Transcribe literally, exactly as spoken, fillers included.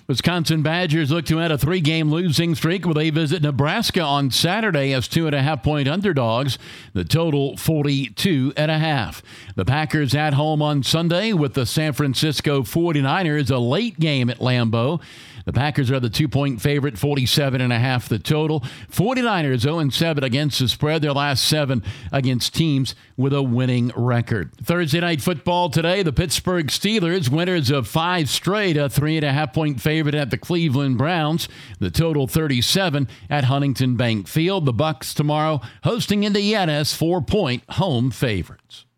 Wisconsin Badgers look to end a three-game losing streak where they visit Nebraska on Saturday as two-and-a-half-point underdogs. The total forty-two and a half. The Packers at home on Sunday with the San Francisco forty-niners, a late game at Lambeau. The Packers are the two-point favorite, forty-seven and a half the total. forty-niners oh and seven against the spread, their last seven against teams with a winning record. Thursday night football today, the Pittsburgh Steelers, winners of five straight, a three-and-a-half-point favorite at the Cleveland Browns. The total thirty-seven at Huntington Bank Field. The Bucs tomorrow hosting Indiana as four-point home favorites.